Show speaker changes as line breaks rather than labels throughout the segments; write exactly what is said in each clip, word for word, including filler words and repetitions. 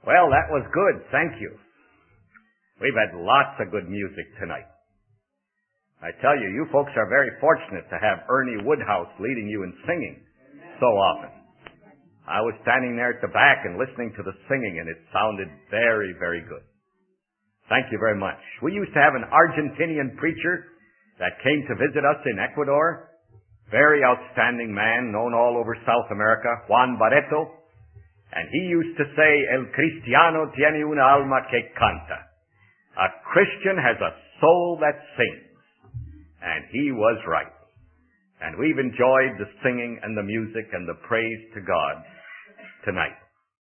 Well, that was good. Thank you. We've had lots of good music tonight. I tell you, you folks are very fortunate to have Ernie Woodhouse leading you in singing so often. I was standing there at the back and listening to the singing, and it sounded very, very good. Thank you very much. We used to have an Argentinian preacher that came to visit us in Ecuador. Very outstanding man, known all over South America, Juan Barreto. And he used to say, El cristiano tiene una alma que canta. A Christian has a soul that sings. And he was right. And we've enjoyed the singing and the music and the praise to God tonight.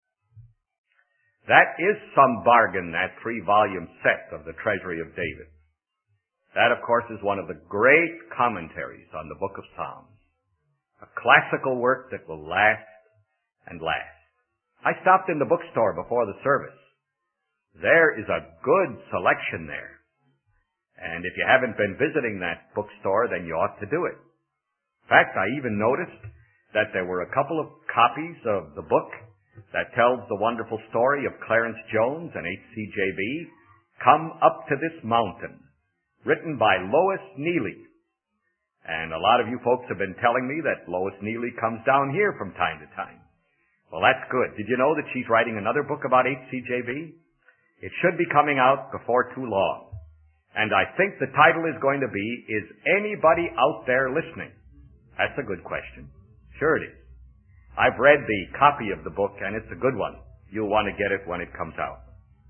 That is some bargain, that three-volume set of the Treasury of David. That, of course, is one of the great commentaries on the Book of Psalms. A classical work that will last and last. I stopped in the bookstore before the service. There is a good selection there. And if you haven't been visiting that bookstore, then you ought to do it. In fact, I even noticed that there were a couple of copies of the book that tells the wonderful story of Clarence Jones and H C J B, Come Up to This Mountain, written by Lois Neely. And a lot of you folks have been telling me that Lois Neely comes down here from time to time. Well, that's good. Did you know that she's writing another book about H C J B? It should be coming out before too long. And I think the title is going to be, Is Anybody Out There Listening? That's a good question. Sure it is. I've read the copy of the book, and it's a good one. You'll want to get it when it comes out.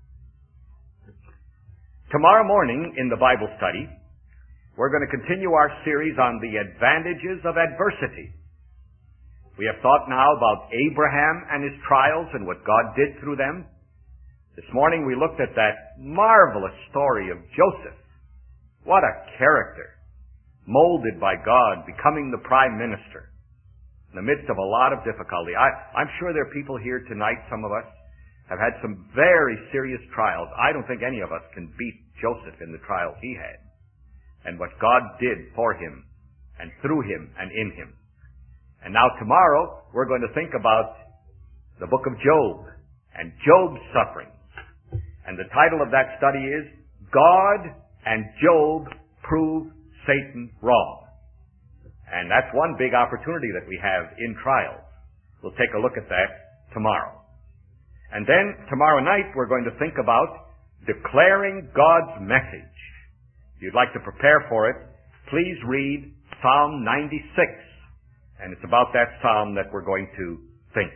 Tomorrow morning in the Bible study, we're going to continue our series on the advantages of adversity. We have thought now about Abraham and his trials and what God did through them. This morning we looked at that marvelous story of Joseph. What a character. Molded by God, becoming the prime minister in the midst of a lot of difficulty. I, I'm sure there are people here tonight, some of us, have had some very serious trials. I don't think any of us can beat Joseph in the trials he had and what God did for him and through him and in him. And now tomorrow we're going to think about the book of Job and Job's sufferings. And the title of that study is God and Job Prove Satan Wrong. And that's one big opportunity that we have in trials. We'll take a look at that tomorrow. And then tomorrow night we're going to think about declaring God's message. If you'd like to prepare for it, please read Psalm ninety-six. And it's about that psalm that we're going to think.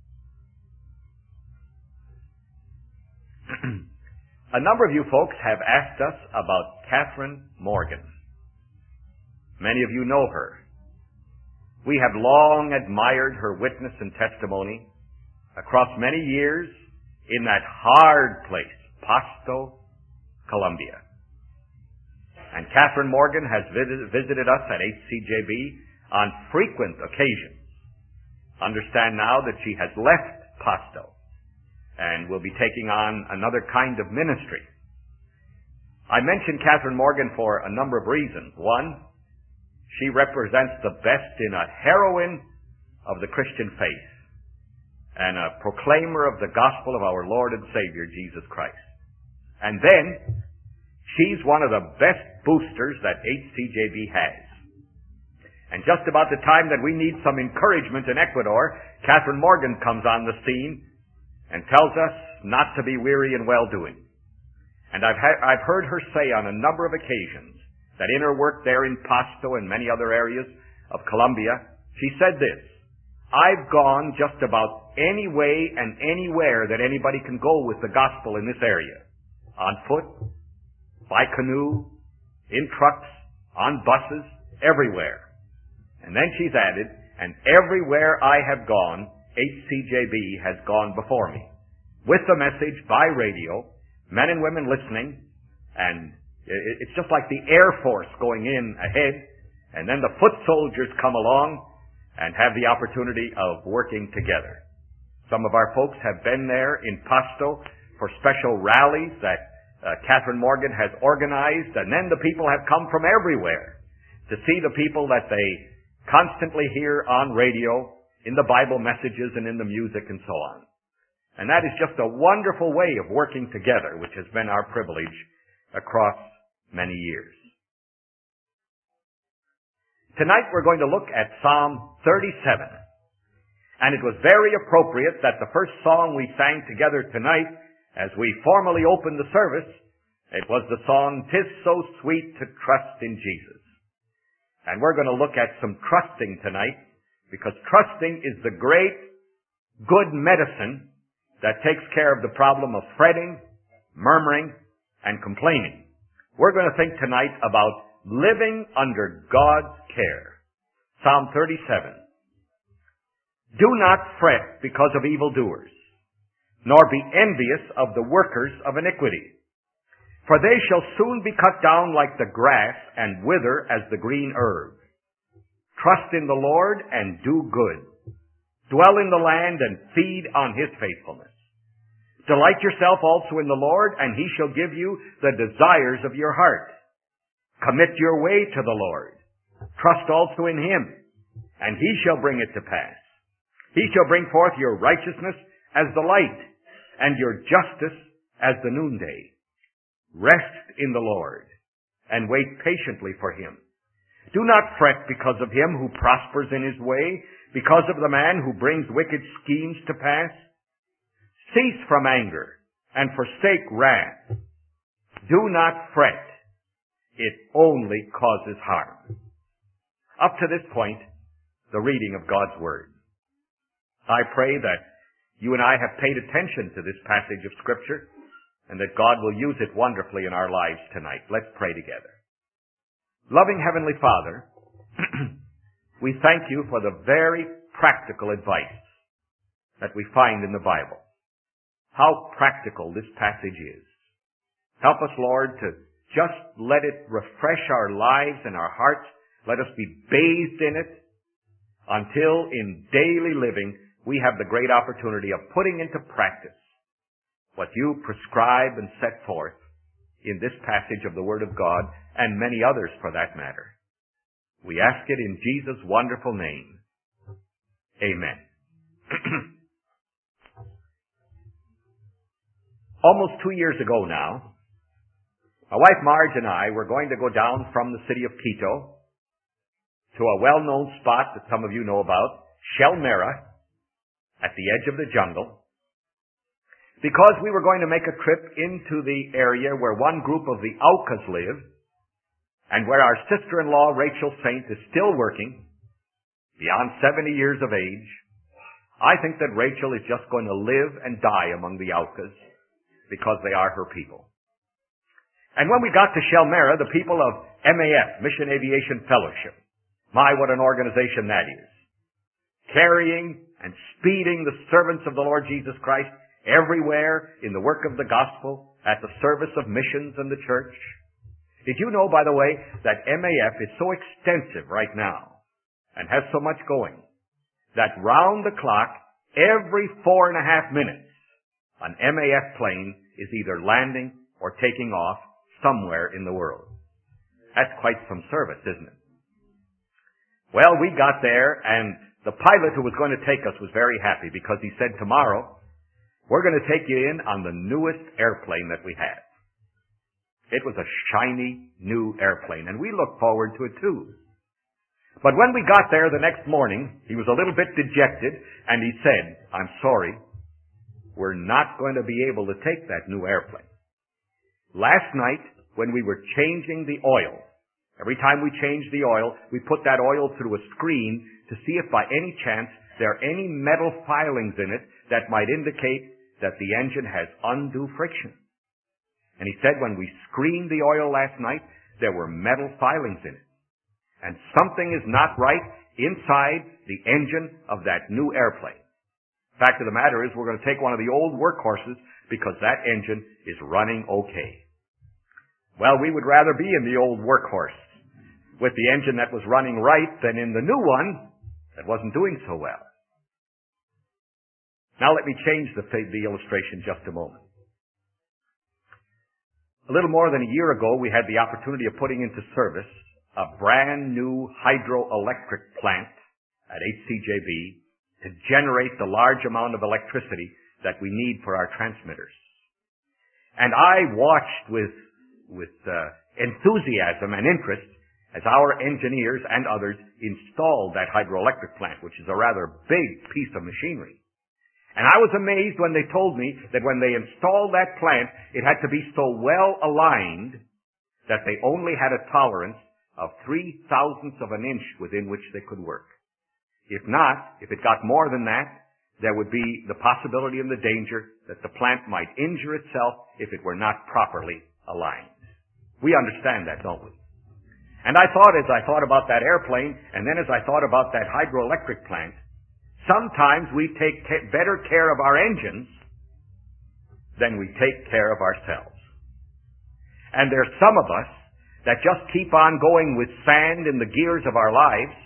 A number of you folks have asked us about Catherine Morgan. Many of you know her. We have long admired her witness and testimony across many years in that hard place, Pasto, Colombia. And Catherine Morgan has visit, visited us at H C J B on frequent occasions. Understand now that she has left Pasto and will be taking on another kind of ministry. I mentioned Catherine Morgan for a number of reasons. One, she represents the best in a heroine of the Christian faith and a proclaimer of the gospel of our Lord and Savior, Jesus Christ. And then, she's one of the best boosters that H C J B has. And just about the time that we need some encouragement in Ecuador, Catherine Morgan comes on the scene and tells us not to be weary in well-doing. And I've, ha- I've heard her say on a number of occasions that in her work there in Pasto and many other areas of Colombia, she said this, I've gone just about any way and anywhere that anybody can go with the gospel in this area. On foot, by canoe, in trucks, on buses, everywhere. And then she's added, and everywhere I have gone, H C J B has gone before me. With the message by radio, men and women listening, and it's just like the Air Force going in ahead, and then the foot soldiers come along and have the opportunity of working together. Some of our folks have been there in Pasto for special rallies that uh, Catherine Morgan has organized, and then the people have come from everywhere to see the people that they constantly hear on radio, in the Bible messages and in the music and so on. And that is just a wonderful way of working together, which has been our privilege across many years. Tonight we're going to look at Psalm thirty-seven. And it was very appropriate that the first song we sang together tonight, as we formally opened the service, it was the song, "'Tis So Sweet to Trust in Jesus." And we're going to look at some trusting tonight, because trusting is the great, good medicine that takes care of the problem of fretting, murmuring, and complaining. We're going to think tonight about living under God's care. Psalm thirty-seven. "Do not fret because of evildoers, nor be envious of the workers of iniquity. For they shall soon be cut down like the grass and wither as the green herb. Trust in the Lord and do good. Dwell in the land and feed on his faithfulness. Delight yourself also in the Lord, and he shall give you the desires of your heart. Commit your way to the Lord. Trust also in him, and he shall bring it to pass. He shall bring forth your righteousness as the light, and your justice as the noonday. Rest in the Lord, and wait patiently for him. Do not fret because of him who prospers in his way, because of the man who brings wicked schemes to pass. Cease from anger, and forsake wrath. Do not fret. It only causes harm." Up to this point, the reading of God's Word. I pray that you and I have paid attention to this passage of Scripture, and that God will use it wonderfully in our lives tonight. Let's pray together. Loving Heavenly Father, we thank you for the very practical advice that we find in the Bible. How practical this passage is. Help us, Lord, to just let it refresh our lives and our hearts. Let us be bathed in it until in daily living we have the great opportunity of putting into practice what you prescribe and set forth in this passage of the Word of God, and many others for that matter. We ask it in Jesus' wonderful name. Amen. Almost two years ago now, my wife Marge and I were going to go down from the city of Quito to a well-known spot that some of you know about, Shelmera, at the edge of the jungle, because we were going to make a trip into the area where one group of the Aucas live, and where our sister-in-law Rachel Saint is still working, beyond seventy years of age. I think that Rachel is just going to live and die among the Aucas because they are her people. And when we got to Shelmera, the people of M A F, Mission Aviation Fellowship, my, what an organization that is, carrying and speeding the servants of the Lord Jesus Christ everywhere in the work of the gospel, at the service of missions and the church. Did you know, by the way, that M A F is so extensive right now and has so much going that round the clock, every four and a half minutes, an M A F plane is either landing or taking off somewhere in the world. That's quite some service, isn't it? Well, we got there, and the pilot who was going to take us was very happy because he said, tomorrow, we're going to take you in on the newest airplane that we have. It was a shiny, new airplane, and we looked forward to it too. But when we got there the next morning, he was a little bit dejected, and he said, I'm sorry, we're not going to be able to take that new airplane. Last night, when we were changing the oil, every time we changed the oil, we put that oil through a screen to see if by any chance there are any metal filings in it that might indicate that the engine has undue friction. And he said when we screened the oil last night, there were metal filings in it. And something is not right inside the engine of that new airplane. Fact of the matter is, we're going to take one of the old workhorses because that engine is running okay. Well, we would rather be in the old workhorse with the engine that was running right than in the new one that wasn't doing so well. Now let me change the, the illustration just a moment. A little more than a year ago, we had the opportunity of putting into service a brand new hydroelectric plant at H C J B to generate the large amount of electricity that we need for our transmitters. And I watched with, with uh, enthusiasm and interest as our engineers and others installed that hydroelectric plant, which is a rather big piece of machinery. And I was amazed when they told me that when they installed that plant, it had to be so well aligned that they only had a tolerance of three thousandths of an inch within which they could work. If not, if it got more than that, there would be the possibility and the danger that the plant might injure itself if it were not properly aligned. We understand that, don't we? And I thought, as I thought about that airplane, and then as I thought about that hydroelectric plant, sometimes we take ca- better care of our engines than we take care of ourselves. And there's some of us that just keep on going with sand in the gears of our lives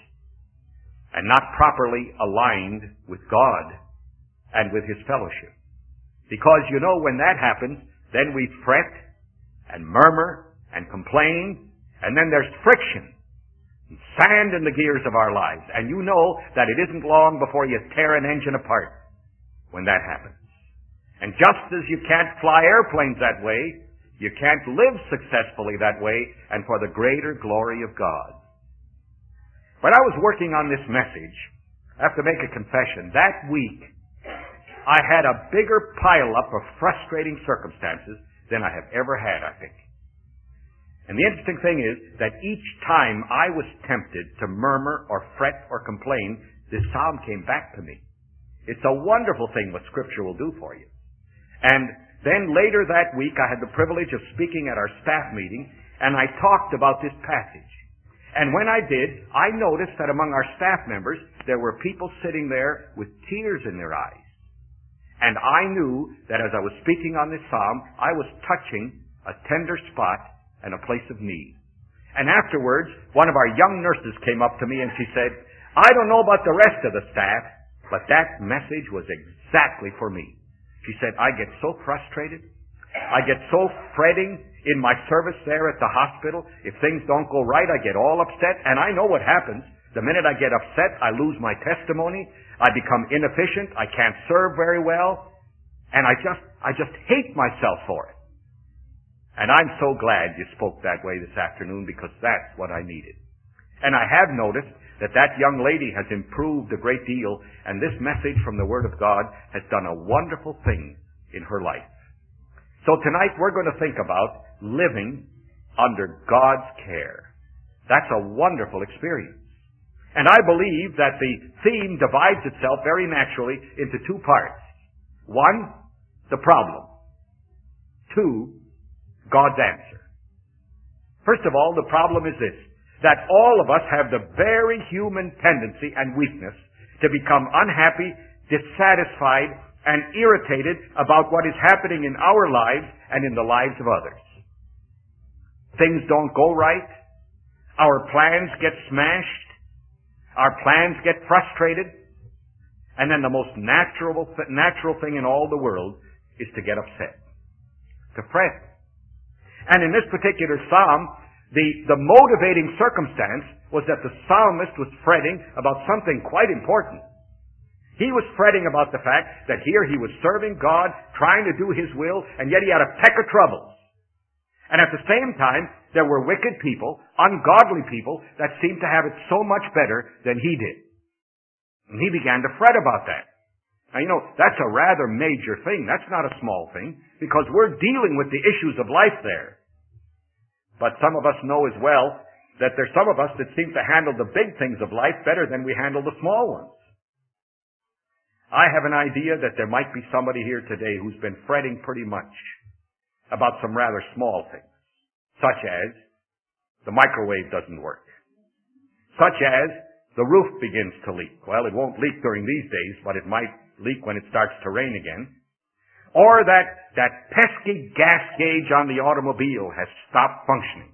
and not properly aligned with God and with His fellowship. Because, you know, when that happens, then we fret and murmur and complain, and then there's friction, sand in the gears of our lives. And you know that it isn't long before you tear an engine apart when that happens. And just as you can't fly airplanes that way, you can't live successfully that way and for the greater glory of God. When I was working on this message, I have to make a confession. That week, I had a bigger pile-up of frustrating circumstances than I have ever had, I think. And the interesting thing is that each time I was tempted to murmur or fret or complain, this psalm came back to me. It's a wonderful thing what Scripture will do for you. And then later that week, I had the privilege of speaking at our staff meeting, and I talked about this passage. And when I did, I noticed that among our staff members, there were people sitting there with tears in their eyes. And I knew that as I was speaking on this psalm, I was touching a tender spot and a place of need. And afterwards, one of our young nurses came up to me and she said, I don't know about the rest of the staff, but that message was exactly for me. She said, I get so frustrated. I get so fretting in my service there at the hospital. If things don't go right, I get all upset. And I know what happens. The minute I get upset, I lose my testimony. I become inefficient. I can't serve very well. And I just, I just hate myself for it. And I'm so glad you spoke that way this afternoon because that's what I needed. And I have noticed that that young lady has improved a great deal, and this message from the Word of God has done a wonderful thing in her life. So tonight we're going to think about living under God's care. That's a wonderful experience. And I believe that the theme divides itself very naturally into two parts. One, the problem. Two, God's answer. First of all, the problem is this, that all of us have the very human tendency and weakness to become unhappy, dissatisfied, and irritated about what is happening in our lives and in the lives of others. Things don't go right. Our plans get smashed. Our plans get frustrated. And then the most natural, natural thing in all the world is to get upset, to fret. And in this particular psalm, the, the motivating circumstance was that the psalmist was fretting about something quite important. He was fretting about the fact that here he was serving God, trying to do His will, and yet he had a peck of troubles. And at the same time, there were wicked people, ungodly people, that seemed to have it so much better than he did. And he began to fret about that. Now, you know, that's a rather major thing. That's not a small thing, because we're dealing with the issues of life there. But some of us know as well that there's some of us that seem to handle the big things of life better than we handle the small ones. I have an idea that there might be somebody here today who's been fretting pretty much about some rather small things, such as the microwave doesn't work, such as the roof begins to leak. Well, it won't leak during these days, but it might leak when it starts to rain again. Or that, that pesky gas gauge on the automobile has stopped functioning.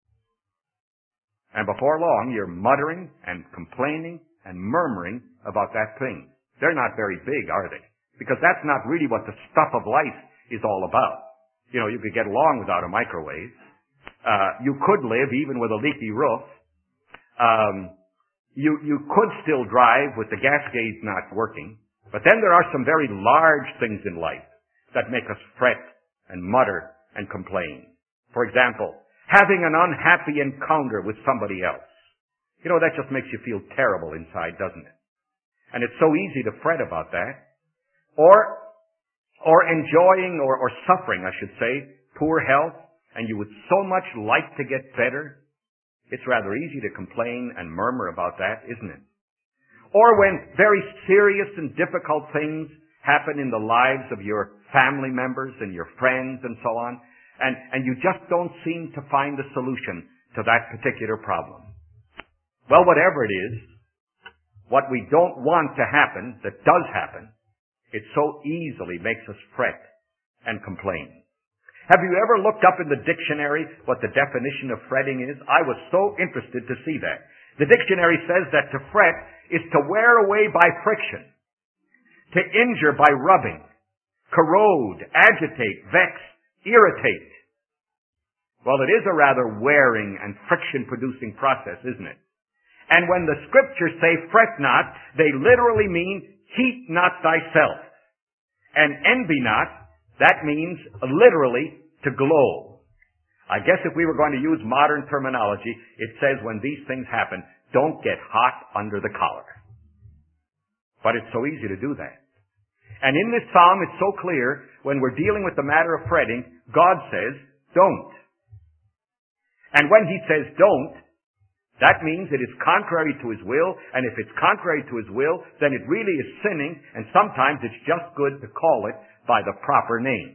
And before long, you're muttering and complaining and murmuring about that thing. They're not very big, are they? Because that's not really what the stuff of life is all about. You know, you could get along without a microwave. Uh, you could live even with a leaky roof. Um, you, you could still drive with the gas gauge not working. But then there are some very large things in life that make us fret and mutter and complain. For example, having an unhappy encounter with somebody else. You know, that just makes you feel terrible inside, doesn't it? And it's so easy to fret about that. Or, or enjoying or, or suffering, I should say, poor health, and you would so much like to get better. It's rather easy to complain and murmur about that, isn't it? Or when very serious and difficult things happen in the lives of your family members and your friends and so on, and, and you just don't seem to find a solution to that particular problem. Well, whatever it is, what we don't want to happen, that does happen, it so easily makes us fret and complain. Have you ever looked up in the dictionary what the definition of fretting is? I was so interested to see that. The dictionary says that to fret is to wear away by friction, to injure by rubbing, corrode, agitate, vex, irritate. Well, it is a rather wearing and friction-producing process, isn't it? And when the scriptures say fret not, they literally mean heat not thyself. And envy not, that means literally to glow. I guess if we were going to use modern terminology, it says when these things happen, don't get hot under the collar. But it's so easy to do that. And in this psalm, it's so clear, when we're dealing with the matter of fretting, God says, don't. And when He says don't, that means it is contrary to His will, and if it's contrary to His will, then it really is sinning, and sometimes it's just good to call it by the proper name.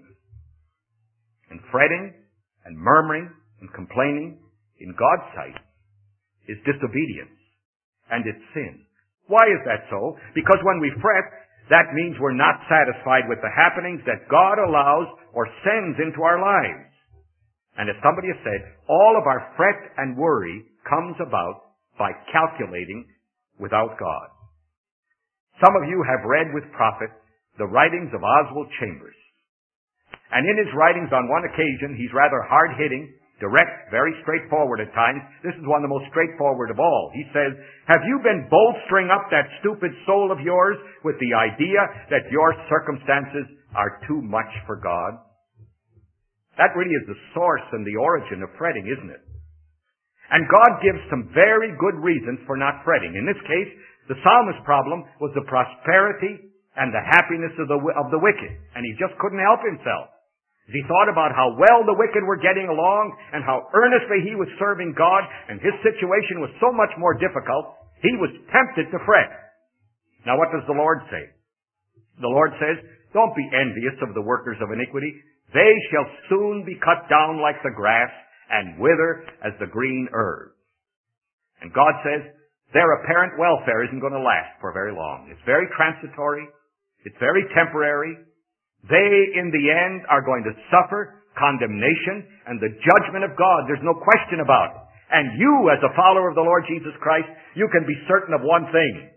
And fretting and murmuring and complaining in God's sight is disobedience, and it's sin. Why is that so? Because when we fret, that means we're not satisfied with the happenings that God allows or sends into our lives. And as somebody has said, all of our fret and worry comes about by calculating without God. Some of you have read with profit the writings of Oswald Chambers. And in his writings on one occasion, he's rather hard-hitting, direct, very straightforward at times. This is one of the most straightforward of all. He says, have you been bolstering up that stupid soul of yours with the idea that your circumstances are too much for God? That really is the source and the origin of fretting, isn't it? And God gives some very good reasons for not fretting. In this case, the psalmist's problem was the prosperity and the happiness of the, of the wicked. And he just couldn't help himself. As he thought about how well the wicked were getting along and how earnestly he was serving God, and his situation was so much more difficult, he was tempted to fret. Now what does the Lord say? The Lord says, don't be envious of the workers of iniquity. They shall soon be cut down like the grass and wither as the green herb. And God says their apparent welfare isn't going to last for very long. It's very transitory. It's very temporary. They, in the end, are going to suffer condemnation and the judgment of God. There's no question about it. And you, as a follower of the Lord Jesus Christ, you can be certain of one thing.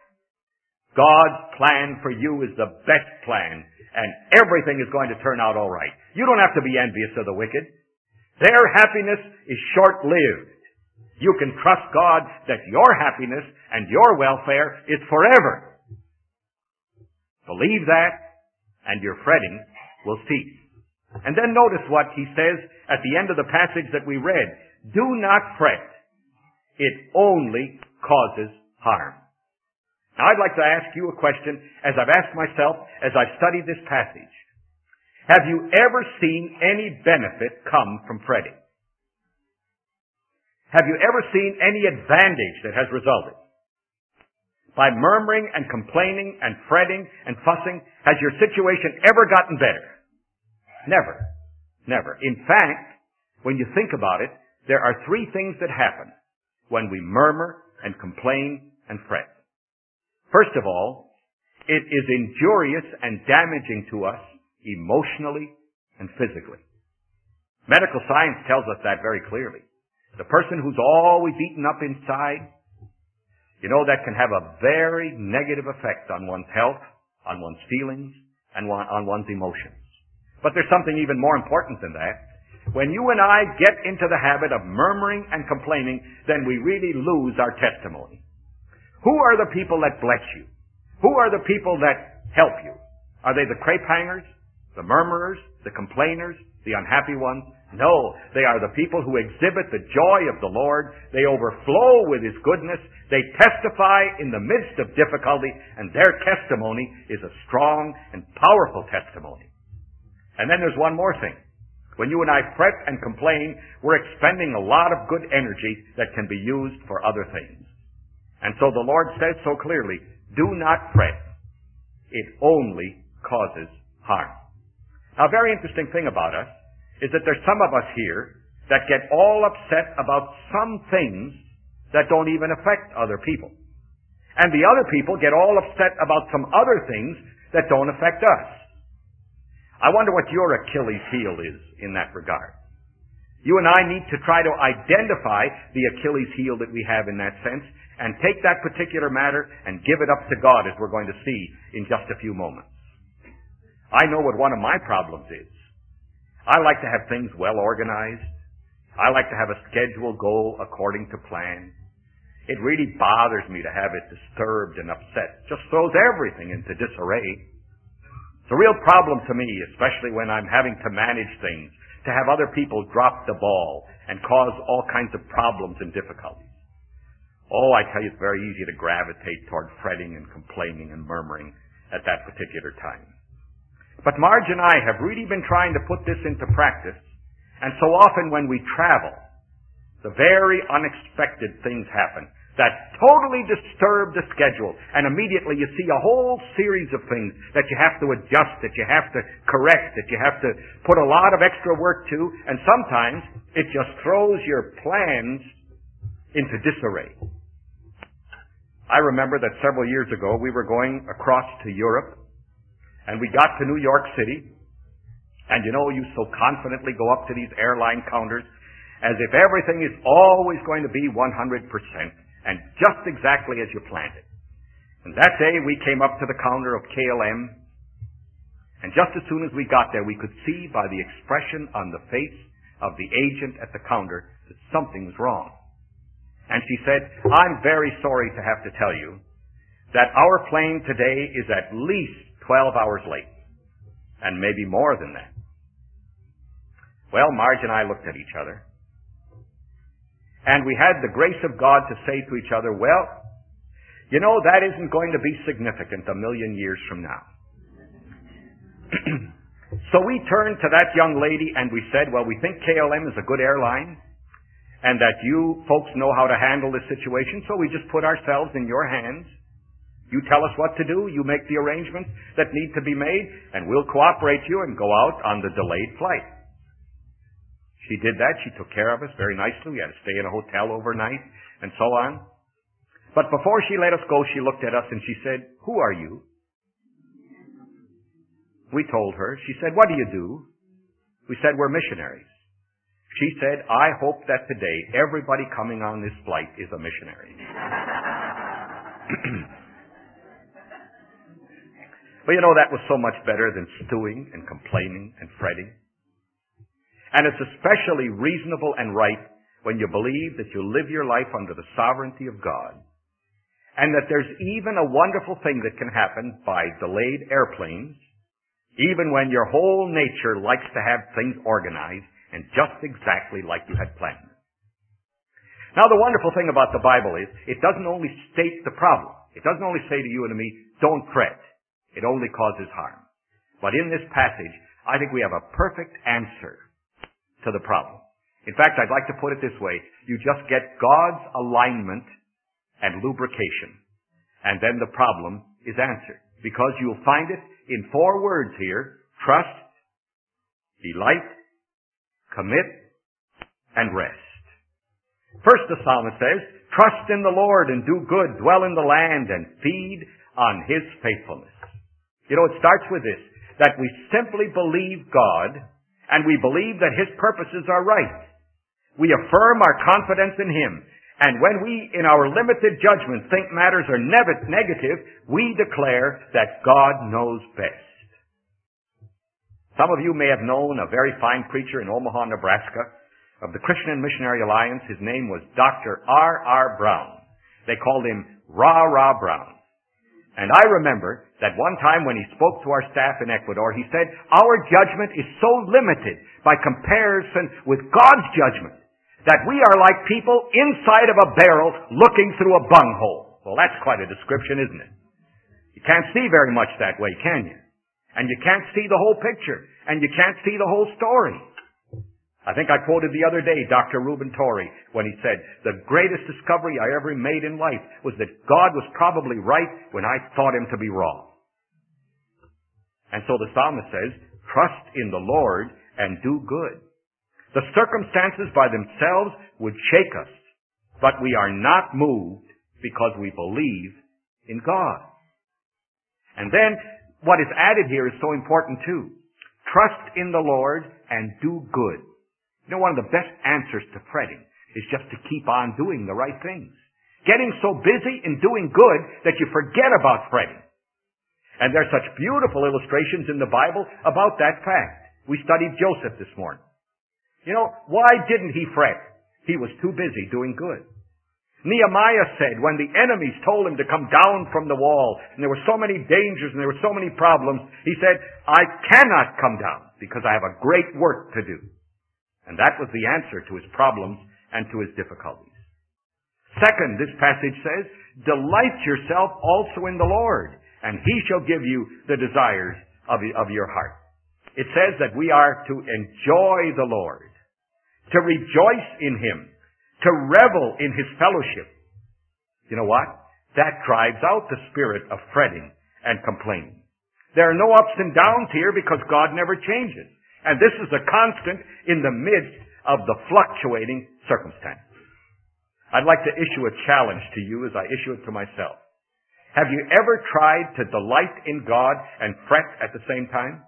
God's plan for you is the best plan, and everything is going to turn out all right. You don't have to be envious of the wicked. Their happiness is short-lived. You can trust God that your happiness and your welfare is forever. Believe that, and your fretting will cease. And then notice what he says at the end of the passage that we read. Do not fret. It only causes harm. Now I'd like to ask you a question, as I've asked myself as I've studied this passage. Have you ever seen any benefit come from fretting? Have you ever seen any advantage that has resulted? By murmuring and complaining and fretting and fussing, has your situation ever gotten better? Never. Never. In fact, when you think about it, there are three things that happen when we murmur and complain and fret. First of all, it is injurious and damaging to us emotionally and physically. Medical science tells us that very clearly. The person who's always eaten up inside, you know, that can have a very negative effect on one's health, on one's feelings, and on one's emotions. But there's something even more important than that. When you and I get into the habit of murmuring and complaining, then we really lose our testimony. Who are the people that bless you? Who are the people that help you? Are they the crepe hangers, the murmurers, the complainers, the unhappy ones? No, they are the people who exhibit the joy of the Lord. They overflow with His goodness. They testify in the midst of difficulty, and their testimony is a strong and powerful testimony. And then there's one more thing. When you and I fret and complain, we're expending a lot of good energy that can be used for other things. And so the Lord says so clearly, do not fret. It only causes harm. Now, a very interesting thing about us is that there's some of us here that get all upset about some things that don't even affect other people. And the other people get all upset about some other things that don't affect us. I wonder what your Achilles heel is in that regard. You and I need to try to identify the Achilles heel that we have in that sense and take that particular matter and give it up to God, as we're going to see in just a few moments. I know what one of my problems is. I like to have things well organized. I like to have a schedule go according to plan. It really bothers me to have it disturbed and upset. It just throws everything into disarray. It's a real problem to me, especially when I'm having to manage things, to have other people drop the ball and cause all kinds of problems and difficulties. Oh, I tell you, it's very easy to gravitate toward fretting and complaining and murmuring at that particular time. But Marge and I have really been trying to put this into practice, and so often when we travel, the very unexpected things happen that totally disturb the schedule, and immediately you see a whole series of things that you have to adjust, that you have to correct, that you have to put a lot of extra work to, and sometimes it just throws your plans into disarray. I remember that several years ago we were going across to Europe, and we got to New York City, and you know, you so confidently go up to these airline counters as if everything is always going to be one hundred percent and just exactly as you planned it. And that day we came up to the counter of K L M, and just as soon as we got there, we could see by the expression on the face of the agent at the counter that something was wrong. And she said, I'm very sorry to have to tell you that our plane today is at least twelve hours late, and maybe more than that. Well, Marge and I looked at each other, and we had the grace of God to say to each other, well, you know, that isn't going to be significant a million years from now. So we turned to that young lady and we said, well, we think K L M is a good airline and that you folks know how to handle this situation, so we just put ourselves in your hands. You tell us what to do, you make the arrangements that need to be made, and we'll cooperate you and go out on the delayed flight. She did that. She took care of us very nicely. We had to stay in a hotel overnight and so on. But before she let us go, she looked at us and she said, who are you? We told her. She said, what do you do? We said, we're missionaries. She said, I hope that today everybody coming on this flight is a missionary. Well, you know, that was so much better than stewing and complaining and fretting. And it's especially reasonable and right when you believe that you live your life under the sovereignty of God, and that there's even a wonderful thing that can happen by delayed airplanes, even when your whole nature likes to have things organized and just exactly like you had planned. Now, the wonderful thing about the Bible is it doesn't only state the problem. It doesn't only say to you and to me, don't fret. It only causes harm. But in this passage, I think we have a perfect answer to the problem. In fact, I'd like to put it this way. You just get God's alignment and lubrication, and then the problem is answered. Because you'll find it in four words here: trust, delight, commit, and rest. First, the psalmist says, trust in the Lord and do good, dwell in the land and feed on His faithfulness. You know, it starts with this, that we simply believe God and we believe that His purposes are right. We affirm our confidence in Him. And when we, in our limited judgment, think matters are ne- negative, we declare that God knows best. Some of you may have known a very fine preacher in Omaha, Nebraska, of the Christian Missionary Alliance. His name was Doctor R R Brown. They called him Rah Rah Brown. And I remember that one time when he spoke to our staff in Ecuador, he said, our judgment is so limited by comparison with God's judgment that we are like people inside of a barrel looking through a bunghole. Well, that's quite a description, isn't it? You can't see very much that way, can you? And you can't see the whole picture. And you can't see the whole story. I think I quoted the other day Doctor Reuben Torrey when he said, the greatest discovery I ever made in life was that God was probably right when I thought him to be wrong. And so the psalmist says, trust in the Lord and do good. The circumstances by themselves would shake us, but we are not moved because we believe in God. And then what is added here is so important too. Trust in the Lord and do good. You know, one of the best answers to fretting is just to keep on doing the right things. Getting so busy in doing good that you forget about fretting. And there's such beautiful illustrations in the Bible about that fact. We studied Joseph this morning. You know, why didn't he fret? He was too busy doing good. Nehemiah said when the enemies told him to come down from the wall, and there were so many dangers and there were so many problems, he said, I cannot come down because I have a great work to do. And that was the answer to his problems and to his difficulties. Second, this passage says, delight yourself also in the Lord, and he shall give you the desires of, of your heart. It says that we are to enjoy the Lord, to rejoice in him, to revel in his fellowship. You know what? That drives out the spirit of fretting and complaining. There are no ups and downs here because God never changes. And this is a constant in the midst of the fluctuating circumstances. I'd like to issue a challenge to you as I issue it to myself. Have you ever tried to delight in God and fret at the same time?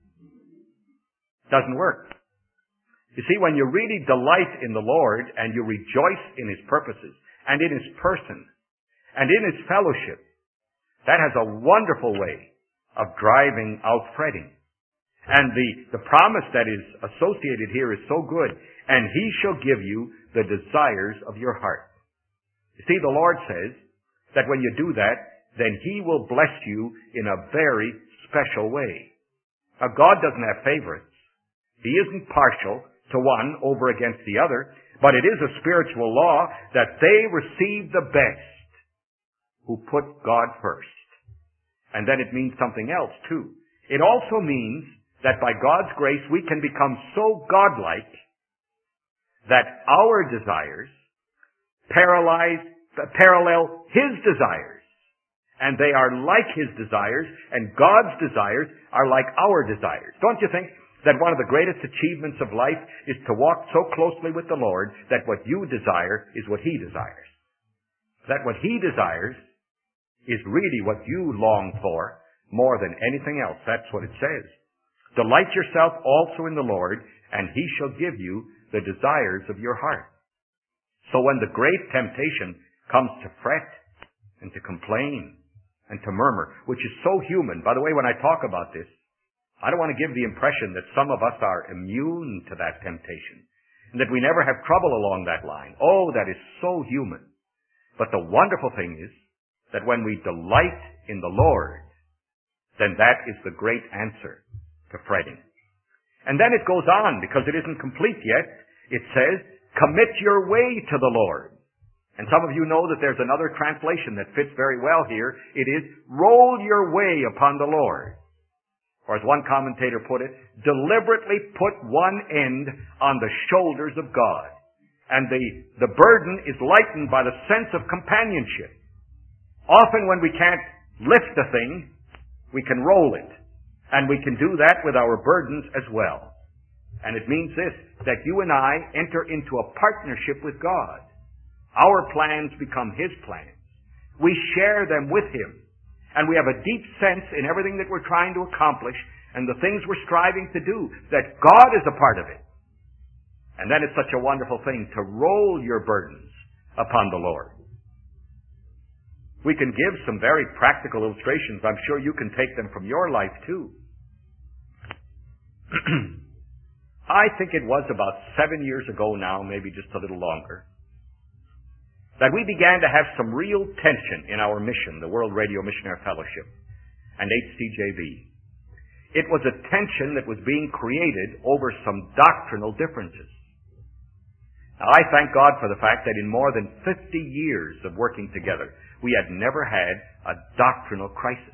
Doesn't work. You see, when you really delight in the Lord and you rejoice in his purposes and in his person and in his fellowship, that has a wonderful way of driving out fretting. And the, the promise that is associated here is so good. And he shall give you the desires of your heart. You see, the Lord says that when you do that, then he will bless you in a very special way. Now, God doesn't have favorites. He isn't partial to one over against the other. But it is a spiritual law that they receive the best who put God first. And then it means something else, too. It also means that by God's grace we can become so godlike that our desires paralyze, parallel his desires. And they are like his desires, and God's desires are like our desires. Don't you think that one of the greatest achievements of life is to walk so closely with the Lord that what you desire is what he desires? That what he desires is really what you long for more than anything else. That's what it says. Delight yourself also in the Lord, and he shall give you the desires of your heart. So when the great temptation comes to fret and to complain and to murmur, which is so human. By the way, when I talk about this, I don't want to give the impression that some of us are immune to that temptation and that we never have trouble along that line. Oh, that is so human. But the wonderful thing is that when we delight in the Lord, then that is the great answer to fretting. And then it goes on, because it isn't complete yet. It says, commit your way to the Lord. And some of you know that there's another translation that fits very well here. It is, roll your way upon the Lord. Or as one commentator put it, deliberately put one end on the shoulders of God. And the, the burden is lightened by the sense of companionship. Often when we can't lift a thing, we can roll it. And we can do that with our burdens as well. And it means this, that you and I enter into a partnership with God. Our plans become his plans. We share them with him. And we have a deep sense in everything that we're trying to accomplish and the things we're striving to do, that God is a part of it. And then it's such a wonderful thing to roll your burdens upon the Lord. We can give some very practical illustrations. I'm sure you can take them from your life too. I think it was about seven years ago now, maybe just a little longer. that we began to have some real tension in our mission, the World Radio Missionary Fellowship and H C J B. It was a tension that was being created over some doctrinal differences. Now, I thank God for the fact that in more than fifty years of working together, we had never had a doctrinal crisis.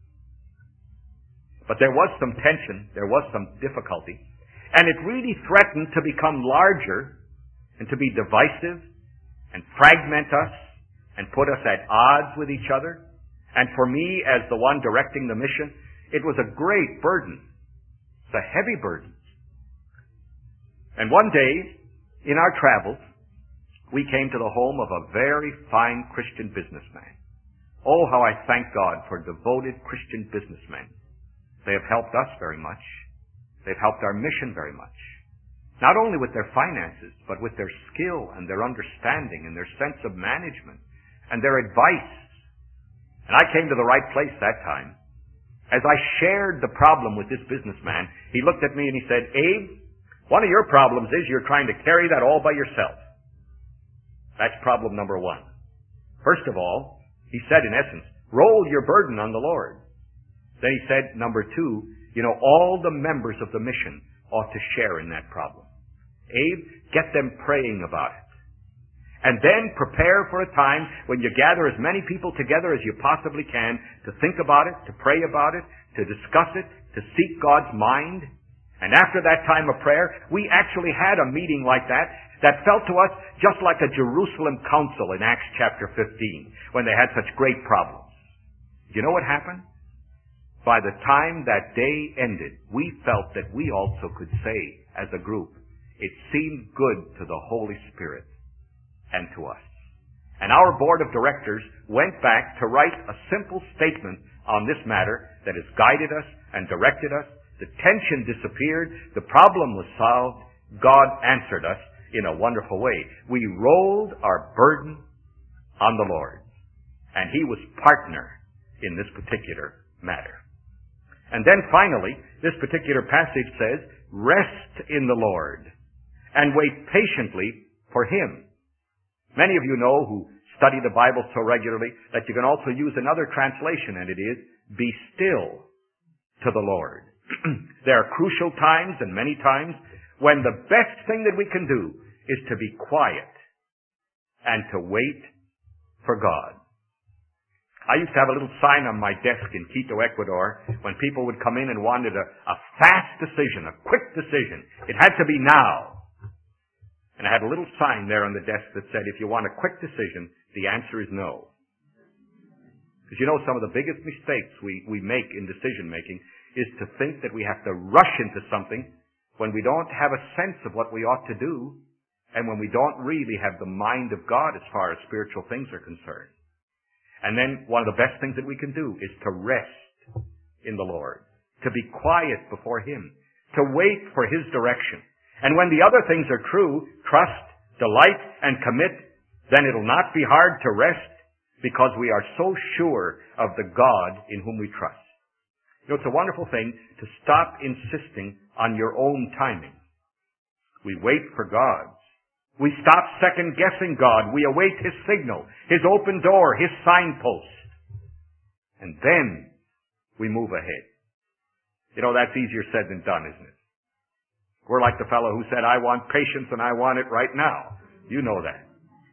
But there was some tension, there was some difficulty, and it really threatened to become larger and to be divisive and fragment us and put us at odds with each other. And for me, as the one directing the mission, it was a great burden. It's a heavy burden. And one day, in our travels, we came to the home of a very fine Christian businessman. Oh, how I thank God for devoted Christian businessmen. They have helped us very much. They've helped our mission very much. Not only with their finances, but with their skill and their understanding and their sense of management and their advice. And I came to the right place that time. As I shared the problem with this businessman, he looked at me and he said, Abe, one of your problems is you're trying to carry that all by yourself. That's problem number one. First of all, he said in essence, roll your burden on the Lord. Then he said, number two, you know, all the members of the mission ought to share in that problem. Abe, get them praying about it. And then prepare for a time when you gather as many people together as you possibly can to think about it, to pray about it, to discuss it, to seek God's mind. And after that time of prayer, we actually had a meeting like that that felt to us just like a Jerusalem council in Acts chapter fifteen when they had such great problems. Do you know what happened? By the time that day ended, we felt that we also could say as a group, it seemed good to the Holy Spirit and to us. And our board of directors went back to write a simple statement on this matter that has guided us and directed us. The tension disappeared. The problem was solved. God answered us in a wonderful way. We rolled our burden on the Lord, and He was partner in this particular matter. And then finally, this particular passage says, rest in the Lord and wait patiently for Him. Many of you know who study the Bible so regularly that you can also use another translation, and it is, be still to the Lord. There are crucial times and many times when the best thing that we can do is to be quiet and to wait for God. I used to have a little sign on my desk in Quito, Ecuador, when people would come in and wanted a, a fast decision, a quick decision. It had to be now. And I had a little sign there on the desk that said, if you want a quick decision, the answer is no. Because you know, some of the biggest mistakes we, we make in decision making is to think that we have to rush into something when we don't have a sense of what we ought to do and when we don't really have the mind of God as far as spiritual things are concerned. And then one of the best things that we can do is to rest in the Lord, to be quiet before Him, to wait for His direction. And when the other things are true, trust, delight, and commit, then it'll not be hard to rest because we are so sure of the God in whom we trust. You know, it's a wonderful thing to stop insisting on your own timing. We wait for God's. We stop second-guessing God. We await His signal, His open door, His signpost. And then we move ahead. You know, that's easier said than done, isn't it? We're like the fellow who said, I want patience and I want it right now. You know that.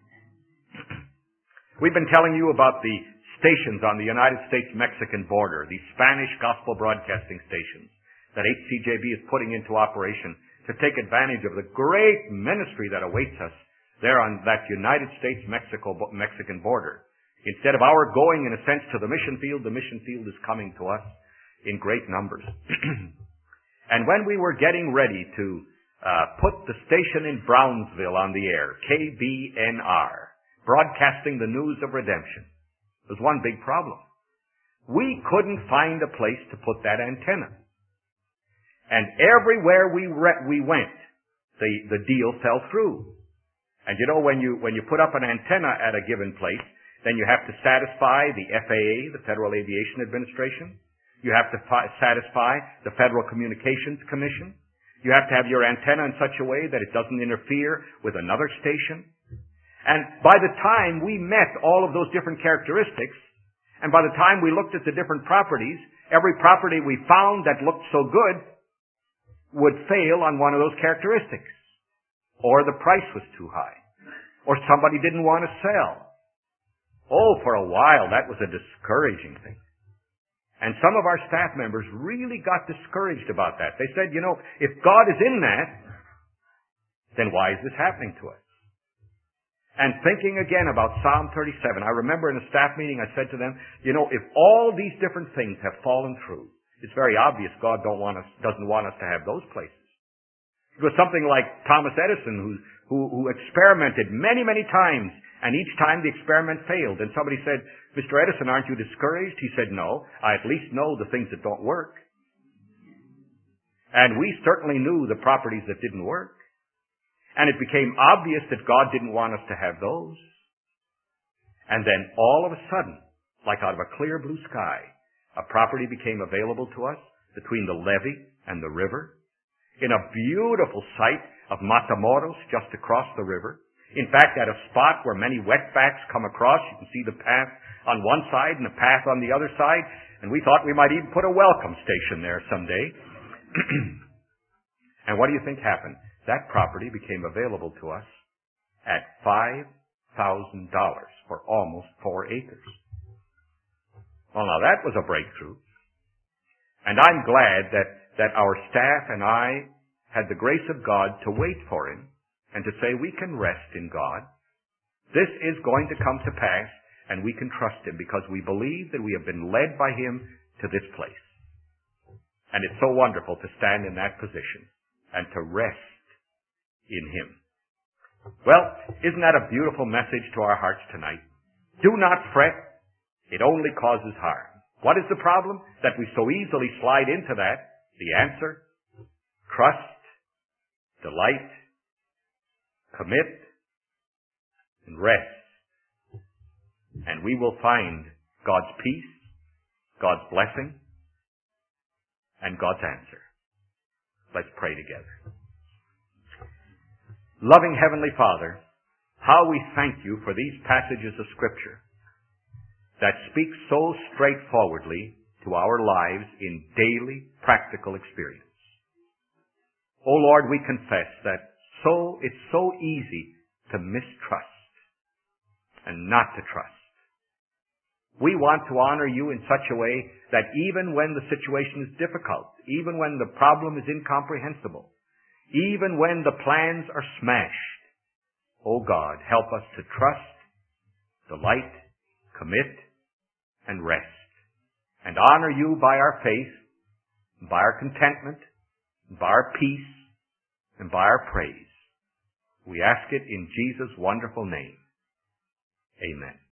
We've been telling you about the stations on the United States-Mexican border, these Spanish gospel broadcasting stations that H C J B is putting into operation to take advantage of the great ministry that awaits us there on that United States-Mexico-Mexican border. Instead of our going, in a sense, to the mission field, the mission field is coming to us in great numbers. And when we were getting ready to uh, put the station in Brownsville on the air, K B N R, broadcasting the news of redemption, there was one big problem. We couldn't find a place to put that antenna. And everywhere we re- we went, the, the deal fell through. And you know, when you, when you put up an antenna at a given place, then you have to satisfy the F A A, the Federal Aviation Administration. You have to fi- satisfy the Federal Communications Commission. You have to have your antenna in such a way that it doesn't interfere with another station. And by the time we met all of those different characteristics, and by the time we looked at the different properties, every property we found that looked so good would fail on one of those characteristics. Or the price was too high. Or somebody didn't want to sell. Oh, for a while that was a discouraging thing. And some of our staff members really got discouraged about that. They said, you know, if God is in that, then why is this happening to us? And thinking again about Psalm thirty-seven, I remember in a staff meeting I said to them, you know, if all these different things have fallen through, it's very obvious God don't want us, doesn't want us to have those places. It was something like Thomas Edison, who, who, who experimented many, many times, and each time the experiment failed. And somebody said, Mister Edison, aren't you discouraged? He said, no, I at least know the things that don't work. And we certainly knew the properties that didn't work. And it became obvious that God didn't want us to have those. And then all of a sudden, like out of a clear blue sky, a property became available to us between the levee and the river in a beautiful site of Matamoros just across the river. In fact, at a spot where many wetbacks come across, you can see the path on one side and the path on the other side. And we thought we might even put a welcome station there someday. And what do you think happened? That property became available to us at five thousand dollars for almost four acres. Well, now that was a breakthrough. And I'm glad that, that our staff and I had the grace of God to wait for him and to say we can rest in God. This is going to come to pass and we can trust him because we believe that we have been led by him to this place. And it's so wonderful to stand in that position and to rest in him. Well, isn't that a beautiful message to our hearts tonight? Do not fret. It only causes harm. What is the problem? That we so easily slide into that. The answer? Trust, delight, commit, and rest. And we will find God's peace, God's blessing, and God's answer. Let's pray together. Loving Heavenly Father, how we thank you for these passages of Scripture that speak so straightforwardly to our lives in daily practical experience. Oh Lord, we confess that so it's so easy to mistrust and not to trust. We want to honor you in such a way that even when the situation is difficult, even when the problem is incomprehensible, even when the plans are smashed, oh God, help us to trust, delight, commit, and rest, and honor you by our faith, by our contentment, by our peace, and by our praise. We ask it in Jesus' wonderful name. Amen.